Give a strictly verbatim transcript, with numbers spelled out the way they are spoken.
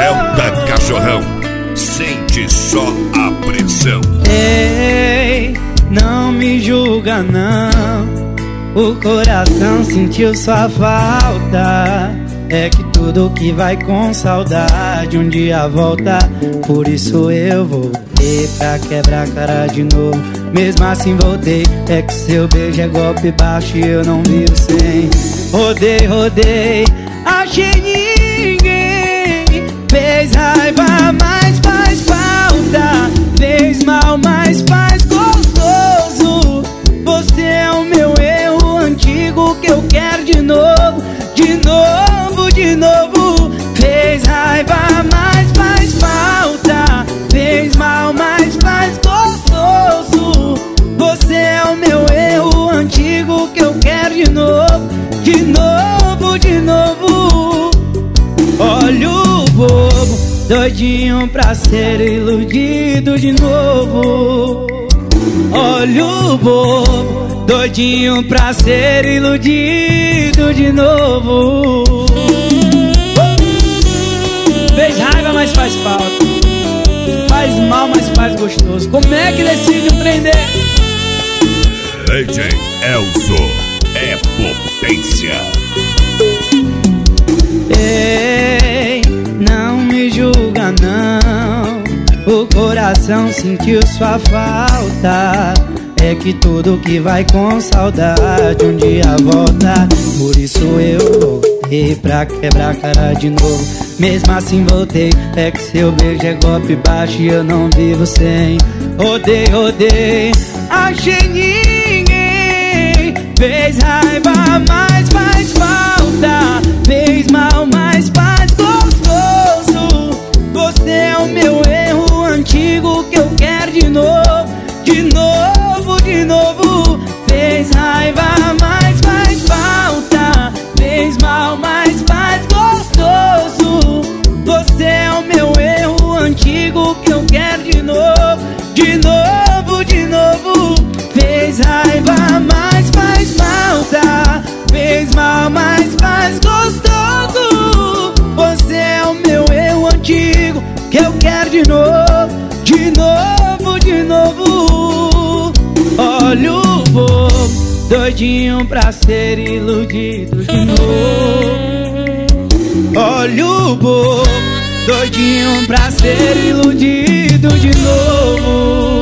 Delta Cachorrão, sente só a pressão. Ei, não me julga não, o coração sentiu sua falta. É que tudo que vai com saudade um dia volta. Por isso eu voltei pra quebrar a cara de novo. Mesmo assim voltei, é que seu beijo é golpe baixo e eu não vivo sem. Rodei, rodei, achei ninguém. Fez raiva, mas faz falta. Fez mal, mas faz gostoso. Você é o meu erro antigo que eu quero de novo. De novo, de novo. Fez raiva, mas faz falta. Fez mal, mas faz gostoso. Você é o meu erro antigo que eu quero de novo. De novo, de novo. Olha o bobo, doidinho pra ser iludido de novo. Olha o bobo, doidinho pra ser iludido de novo. Fez raiva, mas faz falta. Faz mal, mas faz gostoso. Como é que decide um trem desse? D J Elzo é potência. Ei, não me julga não, o coração sentiu sua falta. É que tudo que vai com saudade um dia volta. Por isso eu voltei pra quebrar a cara de novo. Mesmo assim voltei, é que seu beijo é golpe baixo e eu não vivo sem. Rodei, rodei, achei ninguém. Fez raiva, mas faz falta. Fez mal, mas faz gostoso. Você é o meu erro antigo que eu quero de novo. De novo, de novo. Fez raiva, mas faz falta. Fez mal, mas faz gostoso. Você é o meu erro antigo que eu quero de novo. De novo, de novo. Fez raiva, mas faz falta. Fez mal, mas faz gostoso. Você é o meu erro antigo que eu quero de novo. De novo, de novo. Olha o bobo, doidinho pra ser iludido de novo. Olha o bobo, doidinho pra ser iludido de novo.